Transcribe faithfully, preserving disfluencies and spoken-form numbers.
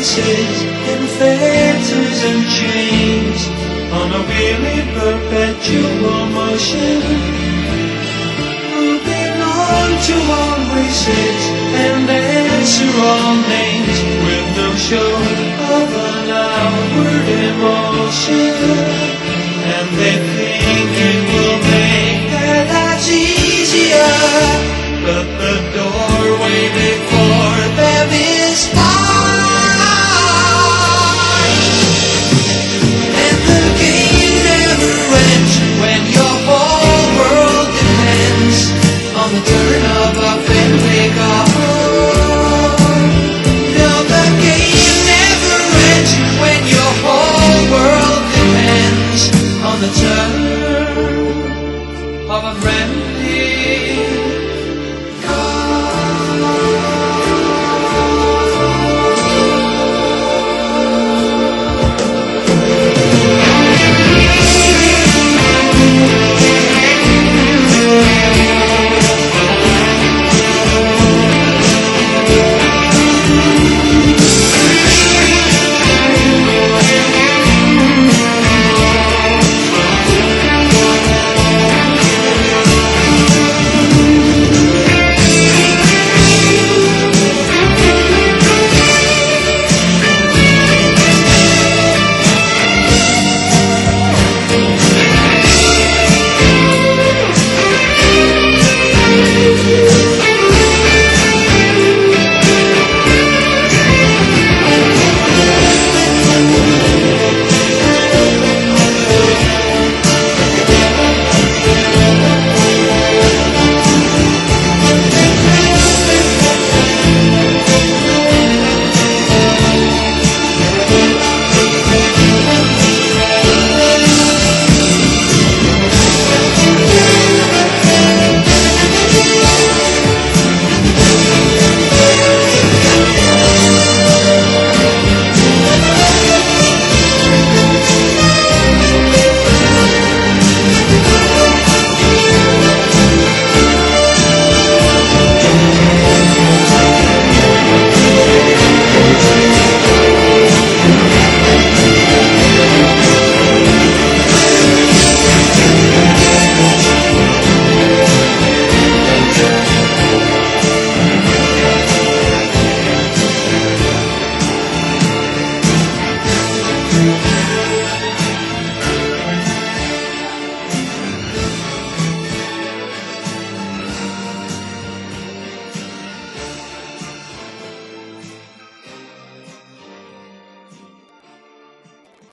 races in fetters and chains, on a weary perpetual motion, moving on to all races and answer all names with no show of an outward emotion. And they think it will make their lives easier, but the doorway before them is wide. And the game never ends when your whole world depends on the turn of a Fenway card. No, the game never ends when your whole world depends on the turn of a friendly you.